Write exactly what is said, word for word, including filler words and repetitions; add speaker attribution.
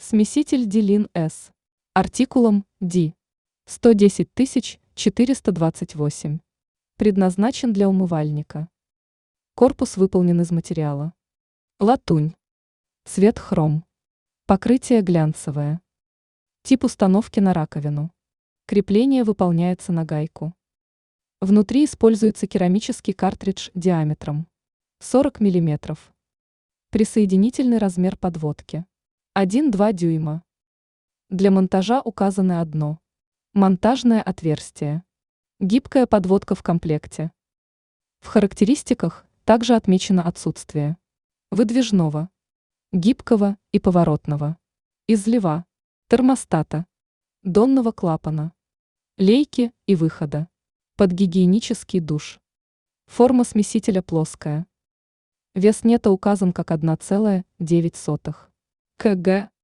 Speaker 1: Смеситель Дилин С. Артикулом Ди сто десять тысяч четыреста двадцать восемь. Предназначен для умывальника. Корпус выполнен из материала латунь. Цвет хром. Покрытие глянцевое. Тип установки на раковину. Крепление выполняется на гайку. Внутри используется керамический картридж диаметром сорок миллиметров. Присоединительный размер подводки один-два дюйма. Для монтажа указаны одно. Монтажное отверстие. Гибкая подводка в комплекте. В характеристиках также отмечено отсутствие выдвижного, гибкого и поворотного, излива, термостата, донного клапана, лейки и выхода, под гигиенический душ. Форма смесителя плоская. Вес нета указан как одна целая девять сотых килограмма.